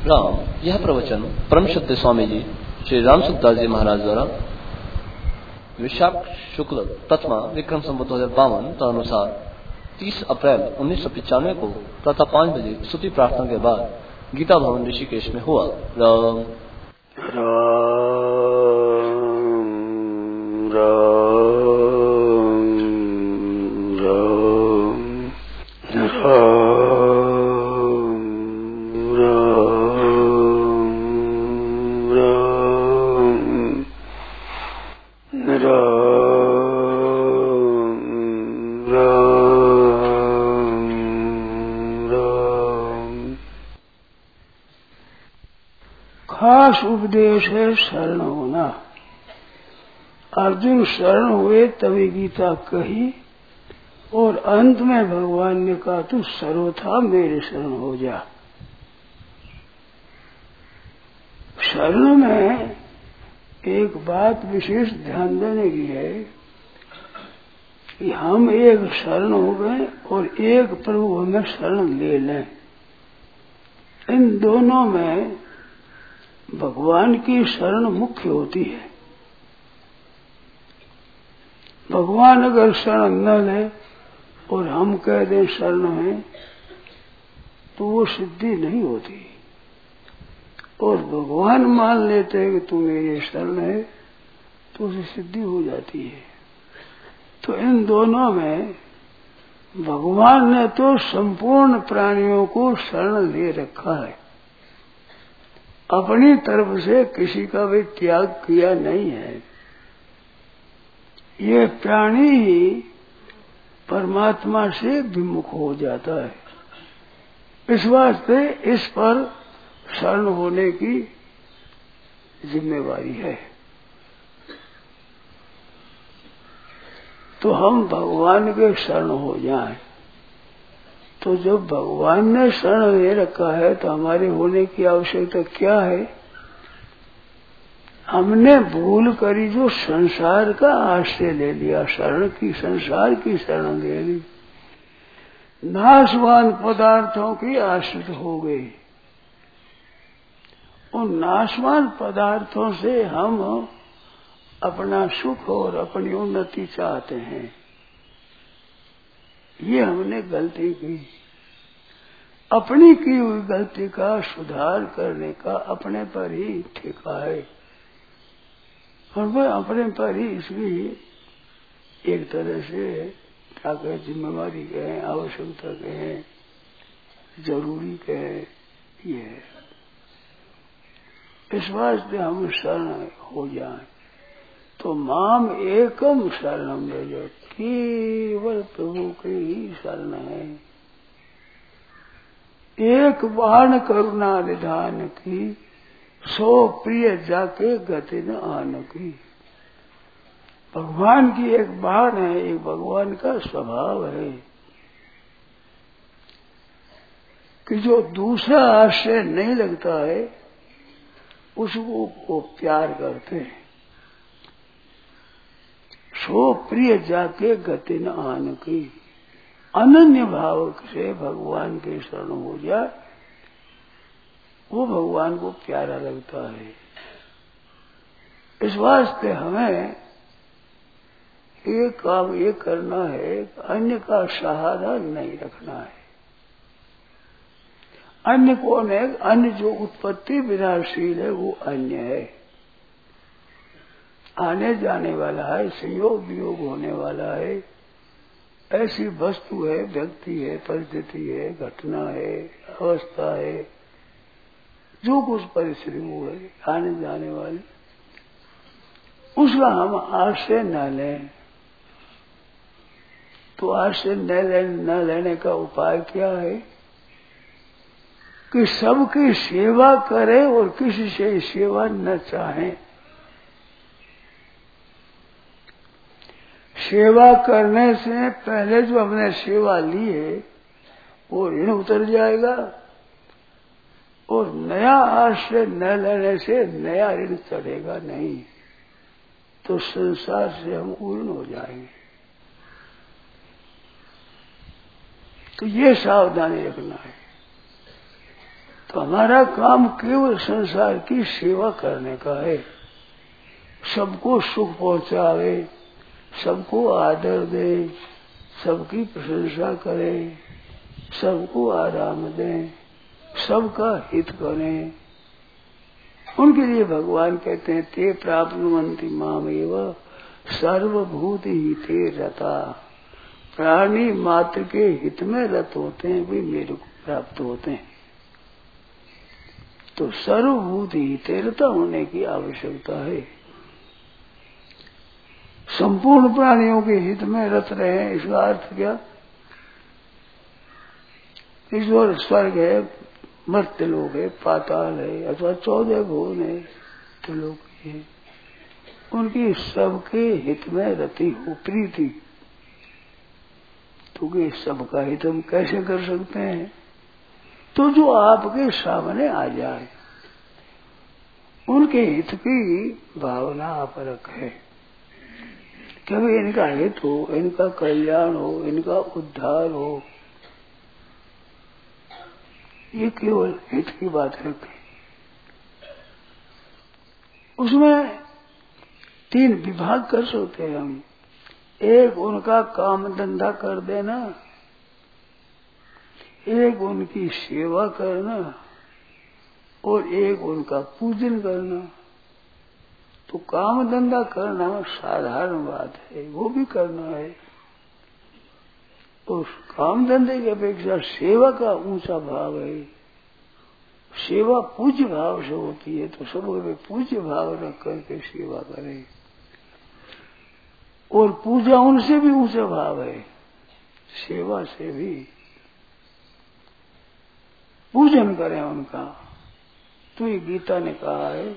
राम। यह प्रवचन परम सत्य स्वामी जी श्री राम सुखदास जी महाराज द्वारा विशाख शुक्ल तत्मा विक्रम संवत 2052 तदनुसार 30 अप्रैल 1995 को प्रातः 5 बजे स्तुति प्रार्थना के बाद गीता भवन ऋषिकेश में हुआ। राम खास उपदेश है शरण होना। अर्जुन शरण हुए तभी गीता कही और अंत में भगवान ने कहा तू सर्वथा मेरे शरण हो जा। शरण में एक बात विशेष ध्यान देने की है कि हम एक शरण हो गए और एक प्रभु हमें शरण ले लें। इन दोनों में भगवान की शरण मुख्य होती है। भगवान अगर शरण न ले और हम कह दें शरण है तो वो सिद्धि नहीं होती। और भगवान मान लेते हैं कि तू मेरी शरण है तो उसे सिद्धि हो जाती है। तो इन दोनों में भगवान ने तो संपूर्ण प्राणियों को शरण ले रखा है। अपनी तरफ से किसी का भी त्याग किया नहीं है। ये प्राणी ही परमात्मा से विमुख हो जाता है। इस वास्ते इस पर शरण होने की जिम्मेवारी है। तो हम भगवान के शरण हो जाएं। तो जब भगवान ने शरण ले रखा है तो हमारे होने की आवश्यकता क्या है? हमने भूल करी जो संसार का आश्रय ले लिया, शरण की संसार की शरण ले ली, नाशवान पदार्थों की आश्रित हो गई। उन नाशवान पदार्थों से हम अपना सुख और अपनी उन्नति चाहते हैं। ये हमने गलती की। अपनी की हुई गलती का सुधार करने का अपने पर ही ठेका है। और वह अपने पर ही इसकी एक तरह से क्या कहे, जिम्मेवारी कहें, आवश्यकता कहें, जरूरी कहें, ये है। इस वास्ते हम शरण हो जाएं। तो माम एकम शरणम रजो, केवल प्रभु के ही शरण है। एक बाण करुणा निधान की, सो प्रिय जाके गति न आन की। भगवान की एक बाण है, एक भगवान का स्वभाव है कि जो दूसरा आश्रय नहीं लगता है उसको वो प्यार करते हैं। सो प्रिय जाके गति न आन की। अनन्य भाव से भगवान के शरण हो जाए वो भगवान को प्यारा लगता है। इस वास्ते हमें एक काम ये करना है, अन्य का सहारा नहीं रखना है। अन्य कौन है? अन्य जो उत्पत्ति विनाशील है वो अन्य है, आने जाने वाला है, संयोग वियोग होने वाला है। ऐसी वस्तु है, व्यक्ति है, परिस्थिति है, घटना है, अवस्था है, जो कुछ परिस्थिति वो है आने जाने वाली, उसका हम आश्रय न लें। तो आश्रय न लेने का उपाय क्या है कि सबकी सेवा करें और किसी से सेवा न चाहें। सेवा करने से पहले जो हमने सेवा ली है वो ऋण उतर जाएगा और नया आश्रय न लेने से नया ऋण चढ़ेगा नहीं। तो संसार से हम उर्ण हो जाएंगे। तो ये सावधानी रखना है। तो हमारा काम केवल संसार की सेवा करने का है। सबको सुख पहुंचावे, सबको आदर दे, सबकी प्रशंसा करे, सबको आराम दे, सबका हित करें। उनके लिए भगवान कहते हैं ते प्राप्नुवन्ति मामेव सर्वभूत हिते रता। प्राणी मात्र के हित में रत होते हैं, वे मेरे को प्राप्त होते हैं। तो सर्वभूत हिते रता होने की आवश्यकता है। संपूर्ण प्राणियों के हित में रत रहे, इसका अर्थ क्या? ईश्वर स्वर्ग है, मर्त्य लोक है, पाताल है, अथवा 14 भुवन है, त्रिलोक है, उनकी सबके हित में रति हो प्रीति। तो ये सबका हित हम कैसे कर सकते हैं? तो जो आपके सामने आ जाए उनके हित की भावना आप रखें। कभी इनका हित हो, इनका कल्याण हो, इनका उद्धार हो, ये केवल हित की बात रखें। उसमें 3 विभाग कर सकते हैं हम। एक उनका काम धंधा कर देना, एक उनकी सेवा करना, और एक उनका पूजन करना। तो काम धंधा करना साधारण बात है, वो भी करना है। उस काम धंधे की अपेक्षा सेवा का ऊंचा भाव है। सेवा पूज्य भाव से होती है, तो सबको पूज्य भाव रख करके सेवा करें। और पूजा उनसे भी ऊंचा भाव है, सेवा से भी। पूजन करें उनका। तो ये गीता ने कहा है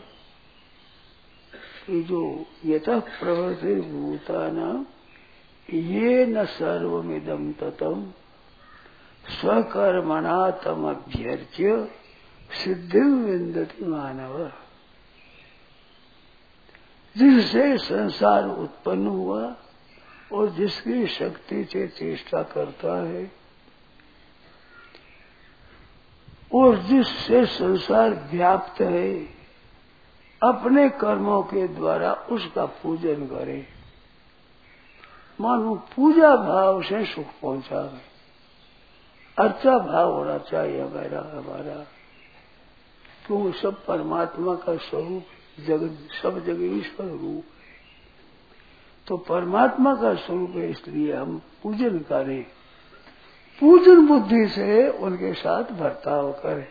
कि जो यतः प्रवृत्ति भूतानां ये न सर्वमिदं ततम् स्वकर्मणा तमभ्यर्च्य सिद्धिं विन्दति मानव। जिससे संसार उत्पन्न हुआ और जिसकी शक्ति से चेष्टा करता है और जिससे संसार व्याप्त है, अपने कर्मों के द्वारा उसका पूजन करे। मानो पूजा भाव से सुख पहुंचावे। अर्चा भाव होना चाहिए हमारा, क्योंकि सब परमात्मा का स्वरूप, जगत सब जगह ईश्वर रूप है। तो परमात्मा का स्वरूप है, इसलिए हम पूजन करें। पूजन बुद्धि से उनके साथ बर्ताव करें।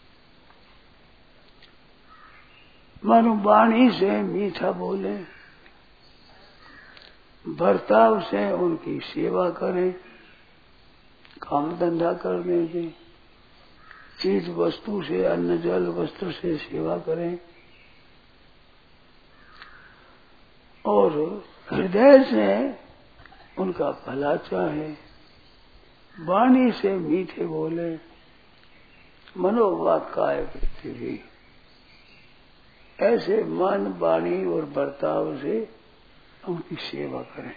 मानो वाणी से मीठा बोले, बर्ताव से उनकी सेवा करें, काम धंधा करने दें, चीज वस्तु से, अन्न जल वस्त्र से सेवा करें, और हृदय से उनका भला चाहे। वाणी से मीठे बोले, मनोवाक्काय वृत्ति भी। ऐसे मन, वाणी और बर्ताव से उनकी सेवा करें।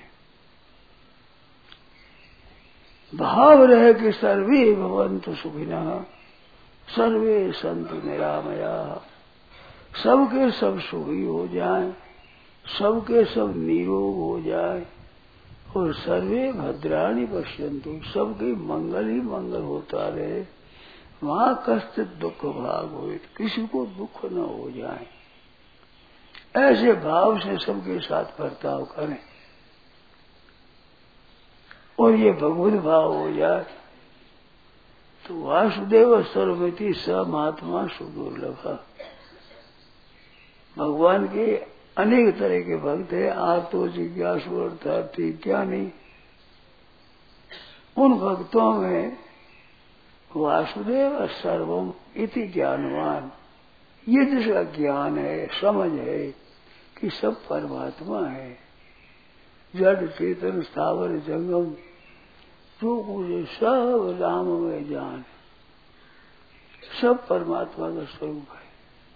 भाव रहे कि सर्वे भवन्तु सुखिनः, सर्वे सन्तु निरामयाः। सबके सब सुखी हो जाएं, सबके सब निरोग हो जाए, और सर्वे भद्राणि पश्यन्तु, सबके मंगल ही मंगल होता रहे। वहां कष्ट दुख भाग हो, किसी को दुख न हो जाए। ऐसे भाव से सबके साथ बर्ताव करें, और ये भगवत भाव हो जाए तो वासुदेव सर्वमिति स महात्मा सुदुर्लभ। भगवान के अनेक तरह के भक्त है, आर्तो जिज्ञासु अर्थार्थी ज्ञानी। उन भक्तों में वासुदेव सर्वम इति ज्ञानवान, ये जिसका ज्ञान है, समझ है कि सब परमात्मा है। जड़ चेतन स्थावर जंगम जो कुछ सब राम में जान, सब परमात्मा का स्वरूप है।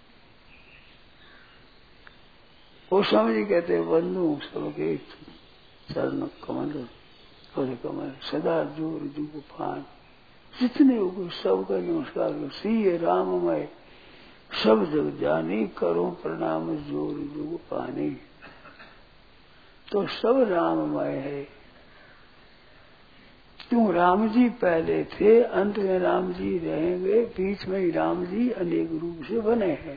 वो समझ कहते हैं बंधु सबके चरण कमल और कमल सदा जोर जुग फान। जितने हो सबका नमस्कार करो। सी राममय सब जग जानी, करो प्रणाम जोर जुग पानी। तो सब राममय है। क्यों? राम जी पहले थे, अंत में राम जी रहेंगे, बीच में ही राम जी अनेक रूप से बने हैं।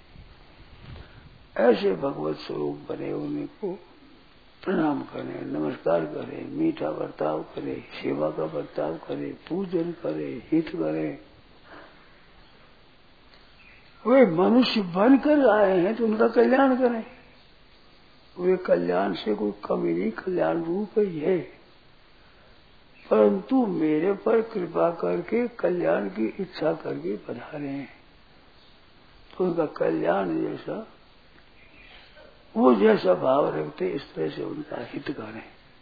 ऐसे भगवत स्वरूप बने उन्हीं को प्रणाम करें, नमस्कार करें, मीठा बर्ताव करें, सेवा का बर्ताव करें, पूजन करें, हित करें। वे मनुष्य बनकर आए हैं तो उनका कल्याण करें। वे कल्याण से कोई कमी नहीं, कल्याण रूप ही है। परंतु मेरे पर कृपा करके कल्याण की इच्छा करके पधारे हैं, तो उनका कल्याण जैसा वो जैसा भाव रखते इस तरह से उनका हित करें।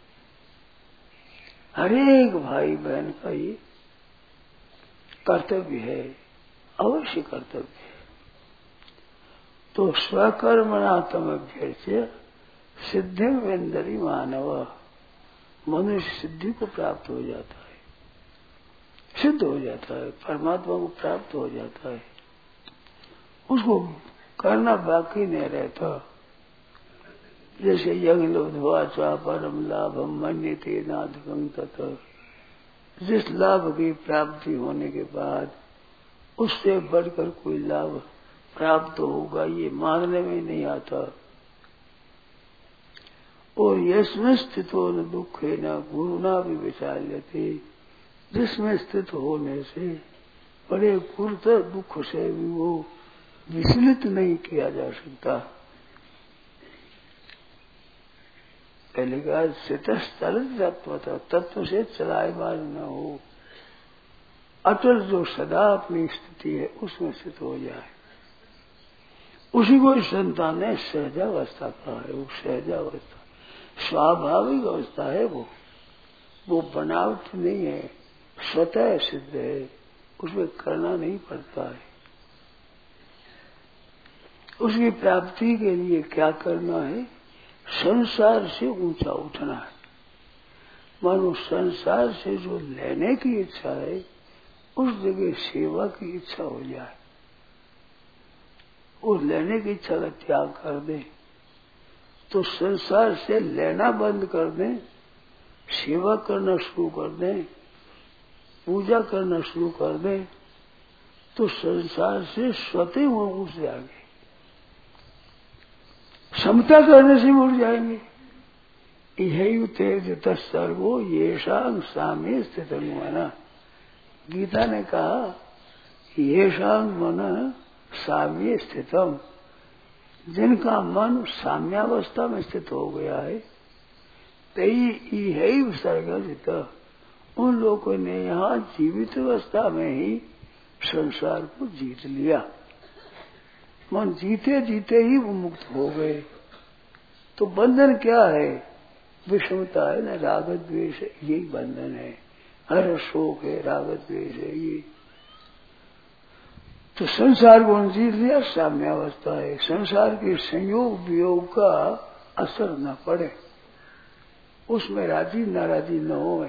हरेक भाई बहन का ये कर्तव्य है, अवश्य कर्तव्य है। तो स्वकर्मणा तमभ्यर्च्य सिद्धिं विन्दति मानव। मनुष्य सिद्धि को प्राप्त हो जाता है, सिद्ध हो जाता है, परमात्मा को प्राप्त हो जाता है। उसको करना बाकी नहीं रहता। जैसे यज्ञ लब्ध्वा च परम लाभम मन्यते नाधिकं तत्। जिस लाभ की प्राप्ति होने के बाद उससे बढ़कर कोई लाभ प्राप्त होगा ये मानने में नहीं आता। और यस्मिन् स्थितो न दुखे न गुरुना भी विचाल्यते। जिसमें स्थित होने से बड़े गुरुतर दुख से भी वो विचलित नहीं किया जा सकता। पहले कहा स्थितः तत्व से चलायमान न हो। अटल जो सदा अपनी स्थिति है उसमें स्थित हो जाए, उसी को संतान ने सहजावस्था कहा है। वो सहजावस्था स्वाभाविक अवस्था है, वो बनावट नहीं है, स्वतः सिद्ध है, उसमें करना नहीं पड़ता है। उसकी प्राप्ति के लिए क्या करना है? संसार से ऊंचा उठना है। मानो संसार से जो लेने की इच्छा है उस जगह सेवा की इच्छा हो जाए, और लेने की इच्छा का त्याग कर दे, तो संसार से लेना बंद कर दें, सेवा करना शुरू कर दें, पूजा करना शुरू कर दें, तो संसार से स्वतः वो उठ जाएंगे, समता करने से उठ जाएंगे। यही तेज सर्वो येषां साम्ये स्थितं मन। गीता ने कहा येषां मन साम्ये स्थितम। जिनका मन साम्यावस्था में स्थित हो गया है, तई यही सर्गजित। उन लोगों ने यहाँ जीवित अवस्था में ही संसार को जीत लिया। मन जीते जीते ही वो मुक्त हो गए। तो बंधन क्या है? विषमता है ना, राग द्वेष, यही बंधन है। हर शोक है, राग द्वेष है ये। तो संसार को जीत लिया, साम्यावस्था है। संसार के संयोग वियोग का असर न पड़े, उसमें राजी नाराजी न हो,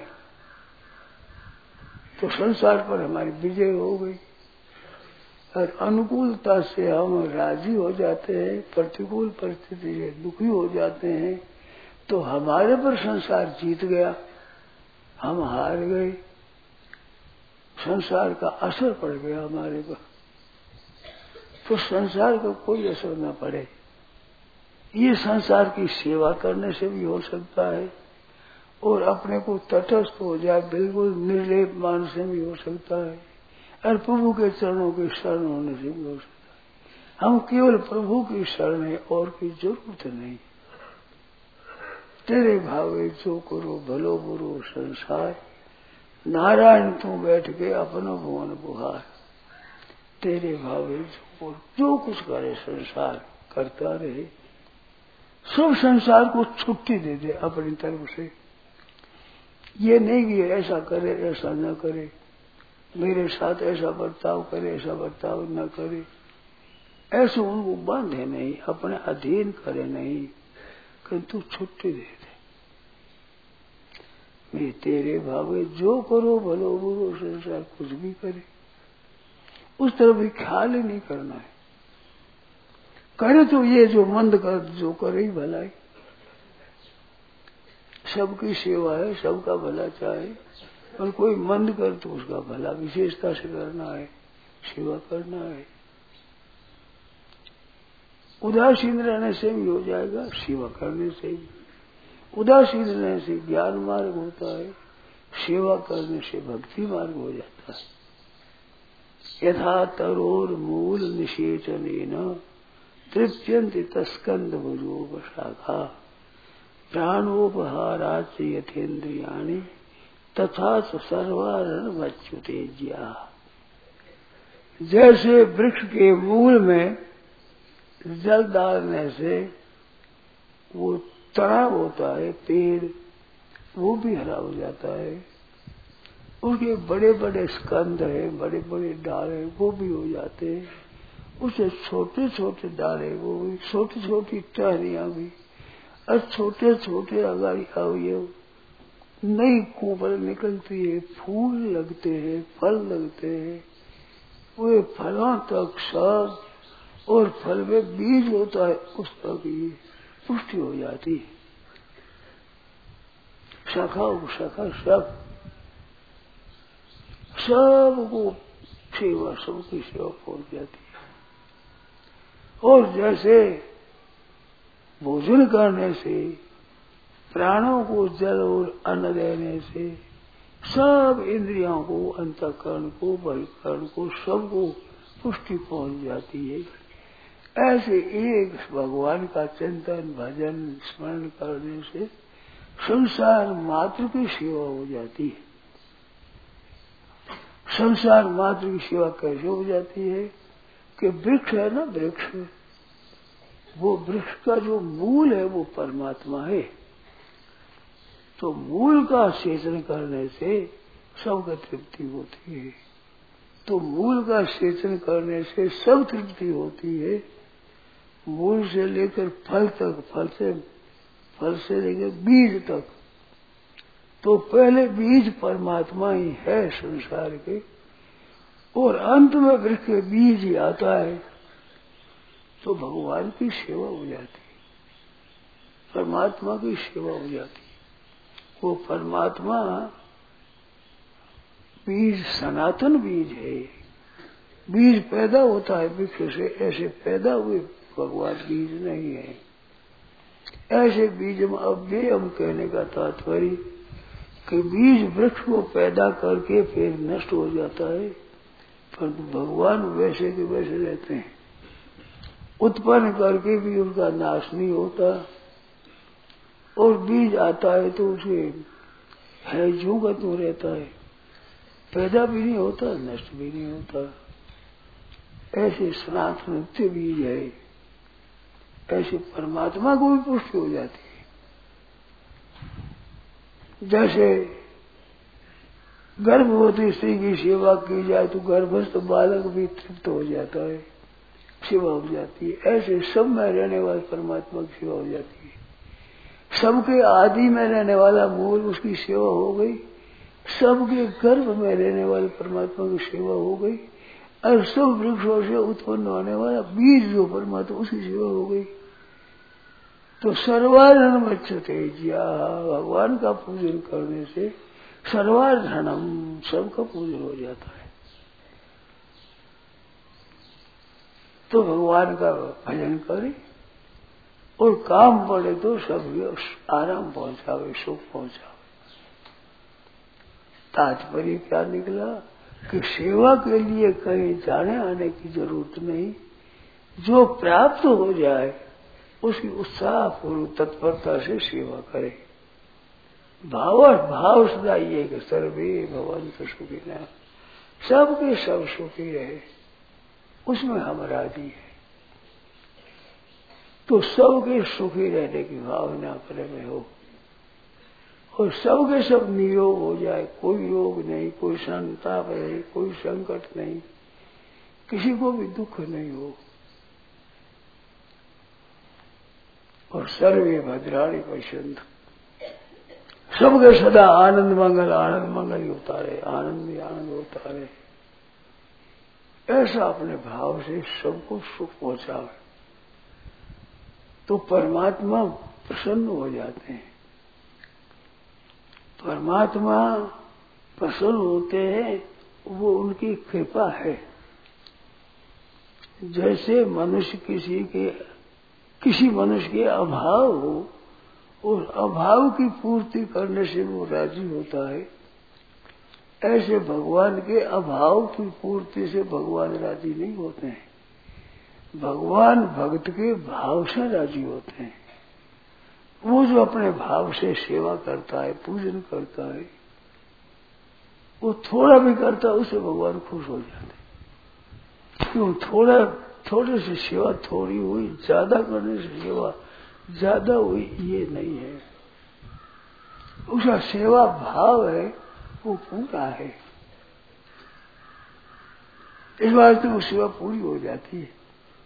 तो संसार पर हमारी विजय हो गई। और अनुकूलता से हम राजी हो जाते हैं, प्रतिकूल परिस्थिति से दुखी हो जाते हैं, तो हमारे पर संसार जीत गया, हम हार गए, संसार का असर पड़ गया हमारे पर। तो संसार का कोई असर न पड़े, ये संसार की सेवा करने से भी हो सकता है, और अपने को तटस्थ हो जाए बिल्कुल निर्लेप मान से भी हो सकता है, और प्रभु के चरणों के शरण होने से भी हो सकता है। हम केवल प्रभु की शरण है, और की जरूरत नहीं। तेरे भावे जो करो भलो बुरो संसार, नारायण तू बैठ के अपना भुवन बुहार। तेरे भावे जो कुछ करे संसार करता रहे, सब संसार को छुट्टी दे दे अपनी तरफ से। ये नहीं कि ऐसा करे ऐसा न करे, मेरे साथ ऐसा बर्ताव करे ऐसा बर्ताव न करे, ऐसे उनको बांधे नहीं, अपने अधीन करे नहीं, किंतु छुट्टी दे दे। मैं तेरे भावे जो करो भलो बुरो संसार कुछ भी करे, उस तरफ भी ख्याल ही नहीं करना है। करे तो ये जो मंद कर जो करे ही भलाई, सबकी सेवा है, सबका भला चाहे, और कोई मंद कर तो उसका भला विशेषता से करना है, सेवा करना है। उदासीन रहने से भी हो जाएगा, सेवा करने से भी। उदासीन रहने से ज्ञान मार्ग होता है, सेवा करने से भक्ति मार्ग हो जाता है। यथा तरोर मूल निषेचनेन तृप्यन्ति तस्कंद भुजोप शाखा प्राणोपहाराच यथेन्द्रियाणि तथा सर्वारण मच्युतेज्या। जैसे वृक्ष के मूल में जल डालने से वो तना होता है, पेड़ वो भी हरा हो जाता है, उसके बड़े बड़े स्कंद है, बड़े बड़े डाले वो भी हो जाते हैं, उसे छोटे छोटे डाले वो भी, छोटी छोटी टहनियां भी, और छोटे छोटे अगाड़ियां हुई नई कोमल निकलती है, फूल लगते हैं, फल लगते हैं, वे फलों तक सब, और फल में बीज होता है उस तक ये पुष्टि हो जाती है। शाखा उपशाखा सबको सेवा, सबकी सेवा पहुंच जाती है। और जैसे भोजन करने से, प्राणों को जल और अन्न देने से सब इंद्रियों को, अंतःकरण को, बहिःकरण को, सबको पुष्टि पहुंच जाती है। ऐसे एक भगवान का चिंतन भजन स्मरण करने से संसार मात्र की सेवा हो जाती है। संसार मात्र की सेवा कैसे हो जाती है कि वृक्ष है ना, वृक्ष, वो वृक्ष का जो मूल है वो परमात्मा है, तो मूल का सेचन करने से सबको तृप्ति होती है। तो मूल का सेचन करने से सब तृप्ति होती है, मूल से लेकर फल तक, फल से लेकर बीज तक। तो पहले बीज परमात्मा ही है संसार के, और अंत में वृक्ष के बीज ही आता है, तो भगवान की सेवा हो जाती है, परमात्मा की सेवा हो जाती है। वो परमात्मा बीज सनातन बीज है, बीज पैदा होता है वृक्ष से, ऐसे पैदा हुए भगवान बीज नहीं है। ऐसे बीज में अव्ययम कहने का तात्पर्य कि बीज वृक्ष को पैदा करके फिर नष्ट हो जाता है, परंतु भगवान वैसे के वैसे रहते हैं, उत्पन्न करके भी उनका नाश नहीं होता, और बीज आता है तो उसे है जो का तो रहता है, पैदा भी नहीं होता, नष्ट भी नहीं होता। ऐसे सनातन नित्य बीज है, ऐसे परमात्मा को भी पुष्टि हो जाती है। जैसे गर्भवती स्त्री की सेवा की जाए तो गर्भस्थ बालक भी तृप्त हो जाता है, सेवा हो जाती है। ऐसे सब में रहने वाले परमात्मा की सेवा हो जाती है। सबके आदि में रहने वाला मूल, उसकी सेवा हो गई, सबके गर्भ में रहने वाले परमात्मा की सेवा हो गई, और सब वृक्षों से उत्पन्न होने वाला बीज जो परमात्मा, उसकी सेवा हो गई। तो सर्वाधन मच्युते ज्या, भगवान का पूजन करने से सर्वाधनम, सबका पूजन हो जाता है। तो भगवान का भजन करे और काम पड़े तो सब आराम पहुंचावे, सुख पहुंचावे। तात्पर्य क्या निकला कि सेवा के लिए कहीं जाने आने की जरूरत नहीं, जो प्राप्त हो जाए उसकी उत्साह पूर्व तत्परता से सेवा करे। भाव सदा ये कि सर्वे भवन्तु सुखिनः, सबके सब सुखी रहे, उसमें हम राजी है। तो सबके सुखी रहने की भावना अपने में हो, और सबके सब निरोग हो जाए, कोई रोग नहीं, कोई संताप नहीं, कोई संकट नहीं, किसी को भी दुख नहीं हो। और सर्वे भद्राणि पश्यन्तु, सबके सदा आनंद मंगल ही होता रहे, आनंद ही आनंद होता रहे। ऐसा अपने भाव से सबको सुख पहुंचावे तो परमात्मा प्रसन्न हो जाते हैं। परमात्मा प्रसन्न होते हैं, वो उनकी कृपा है। जैसे मनुष्य किसी मनुष्य के अभाव हो और अभाव की पूर्ति करने से वो राजी होता है, ऐसे भगवान के अभाव की पूर्ति से भगवान राजी नहीं होते हैं। भगवान भक्त के भाव से राजी होते हैं। वो जो अपने भाव से सेवा करता है, पूजन करता है, वो थोड़ा भी करता है, उससे भगवान खुश हो जाते हैं। क्यों? थोड़े से सेवा थोड़ी हुई, ज्यादा करने से सेवा ज्यादा हुई, ये नहीं है। उसका सेवा भाव है, वो पूरा है। इस बार तो वो सेवा पूरी हो जाती है।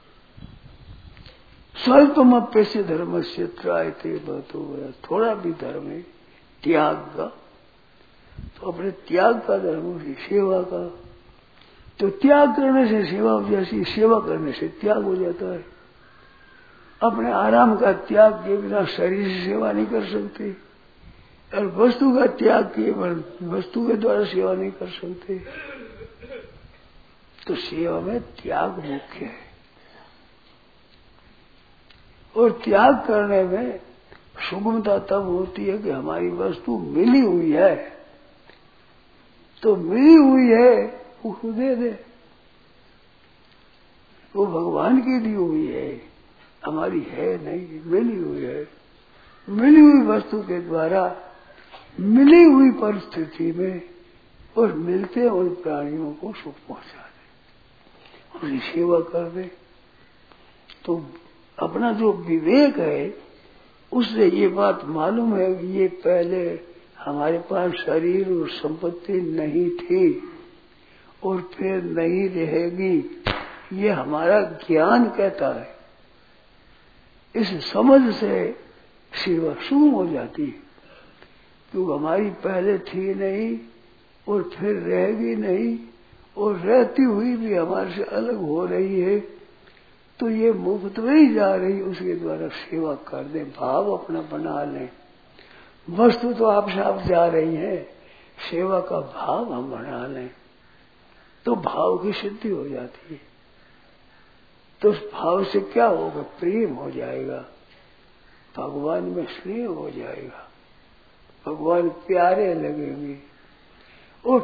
स्वल्पमप्य से धर्म से त्रायते बतो, थोड़ा भी धर्म है त्याग का, तो अपने त्याग का धर्म है सेवा का। तो त्याग करने से सेवा हो जाती, सेवा करने से त्याग हो जाता है। अपने आराम का त्याग किए बिना शरीर से सेवा नहीं कर सकते, और वस्तु का त्याग किए वस्तु के द्वारा सेवा नहीं कर सकते। तो सेवा में त्याग मुख्य है। और त्याग करने में सुगमता तब होती है कि हमारी वस्तु मिली हुई है, तो मिली हुई है उसको दे दे। वो भगवान की दी हुई है, हमारी है नहीं, मिली हुई है। मिली हुई वस्तु के द्वारा मिली हुई परिस्थिति में और मिलते उन प्राणियों को सुख पहुंचा दे, उनकी सेवा कर दे। तो अपना जो विवेक है उससे ये बात मालूम है कि ये पहले हमारे पास शरीर और संपत्ति नहीं थी और फिर नहीं रहेगी, ये हमारा ज्ञान कहता है। इस समझ से सेवा शुरू हो जाती है, क्योंकि हमारी पहले थी नहीं और फिर रहेगी नहीं, और रहती हुई भी हमारे से अलग हो रही है, तो ये मुफ्त में ही जा रही, उसके द्वारा सेवा कर दे, भाव अपना बना लें। वस्तु तो आपसे आप जा रही है, सेवा का भाव हम बना लें तो भाव की सिद्धि हो जाती है। तो उस भाव से क्या होगा? प्रेम हो जाएगा, भगवान में स्नेह हो जाएगा, भगवान प्यारे लगेंगे। और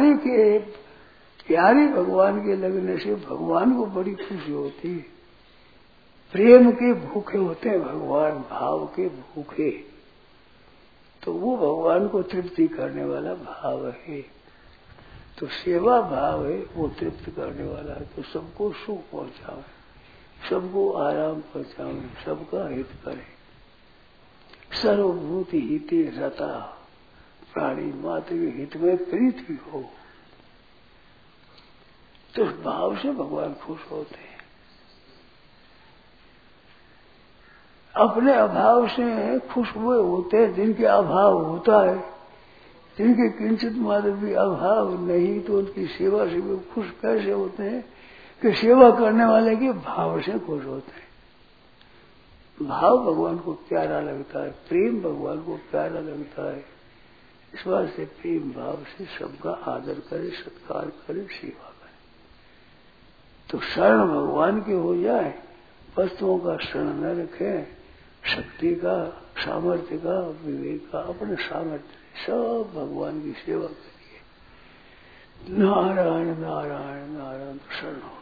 प्यारे भगवान के लगने से भगवान को बड़ी खुशी होती है। प्रेम के भूखे होते हैं भगवान, भाव के भूखे, तो वो भगवान को तृप्ति करने वाला भाव है। तो सेवा भाव है, वो तृप्त करने वाला है। तो सबको सुख पहुंचावे, सबको आराम पहुंचावे, सबका हित करे। सर्वभूति हिते रता, प्राणी मात्र के हित में प्रीति हो, तो उस भाव से भगवान खुश होते हैं। अपने अभाव से खुश हुए होते हैं जिनके अभाव होता है, जिनके किंचित मात्र भी अभाव नहीं, तो उनकी सेवा से भी खुश कैसे होते हैं कि सेवा करने वाले के भाव से खुश होते हैं। भाव भगवान को प्यारा लगता है, प्रेम भगवान को प्यारा लगता है। इस बात से प्रेम भाव से सबका आदर करे, सत्कार करे, सेवा करे। तो शरण भगवान के हो जाए, वस्तुओं का शरण न रखे, शक्ति का, सामर्थ्य का, विवेक का, अपने सामर्थ्य सब भगवान की सेवा करिए। नारायण नारायण नारायण शरण हो।